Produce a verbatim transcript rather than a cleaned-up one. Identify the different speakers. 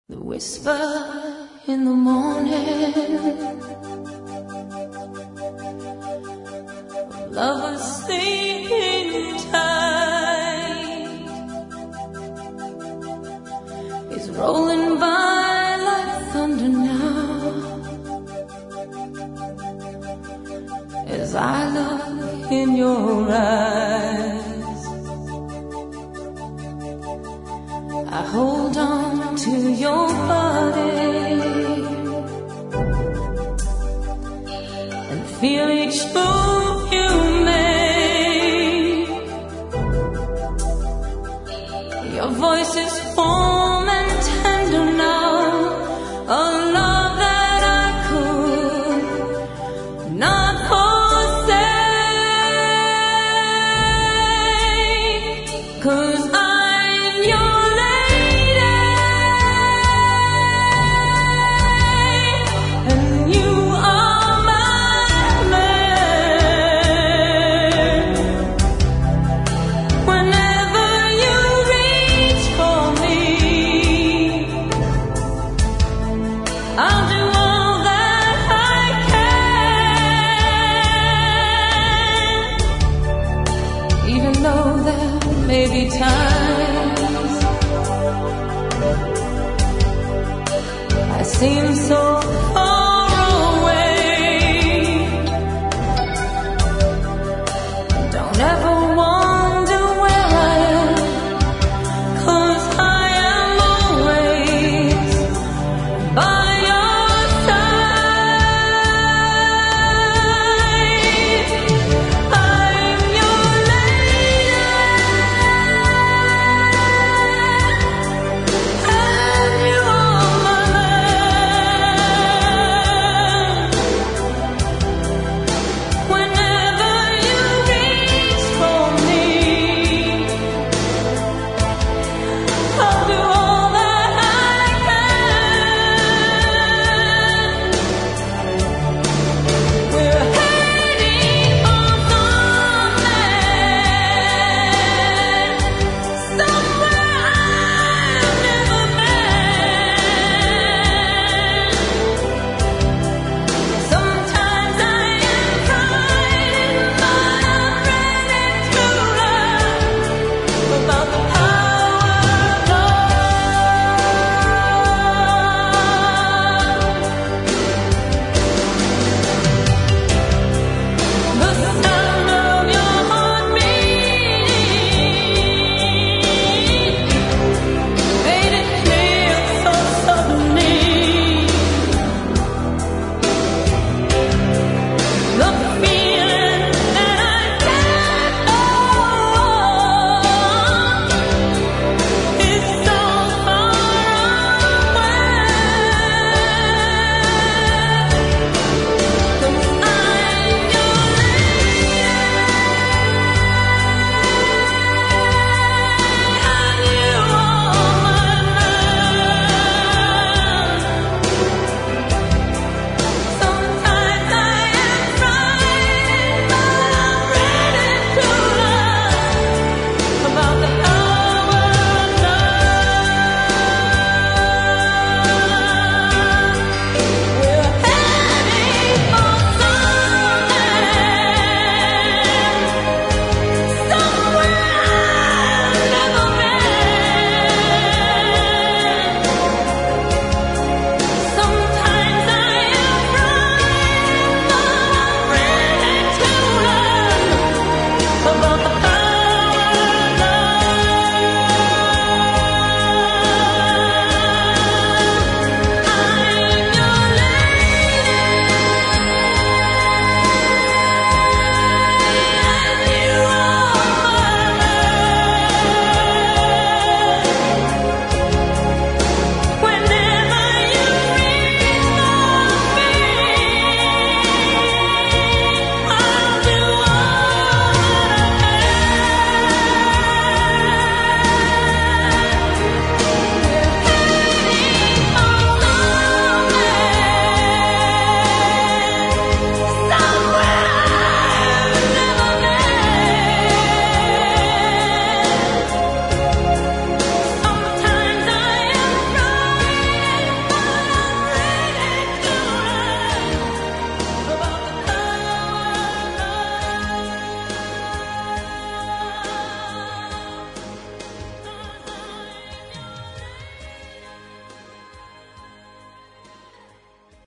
Speaker 1: The whisper in the morning, lovers sleeping tight, is rolling by like thunder now, as I look in your eyes. I hold on to your body and feel each move you make. Your voice is warm and tender now, a love that I could not forsake, 'cause I'm your I'll do all that I can, even though there may be times I seem so